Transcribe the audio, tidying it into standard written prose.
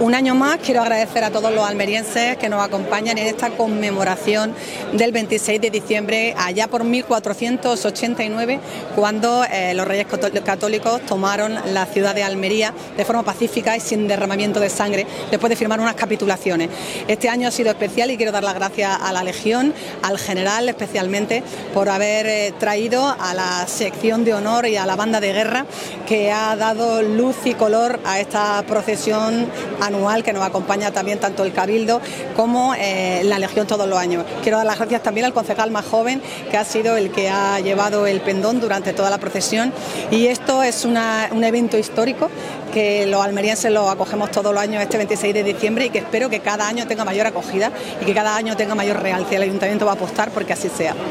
Un año más quiero agradecer a todos los almerienses que nos acompañan en esta conmemoración del 26 de diciembre, allá por 1489, cuando los Reyes Católicos tomaron la ciudad de Almería de forma pacífica y sin derramamiento de sangre, después de firmar unas capitulaciones. Este año ha sido especial y quiero dar las gracias a la Legión, al general especialmente, por haber traído a la sección de honor y a la banda de guerra que ha dado luz y color a esta procesión anual que nos acompaña también tanto el Cabildo como la Legión todos los años. Quiero dar las gracias también al concejal más joven, que ha sido el que ha llevado el pendón durante toda la procesión, y esto es un evento histórico que los almerienses lo acogemos todos los años este 26 de diciembre y que espero que cada año tenga mayor acogida y que cada año tenga mayor realce. El Ayuntamiento va a apostar porque así sea.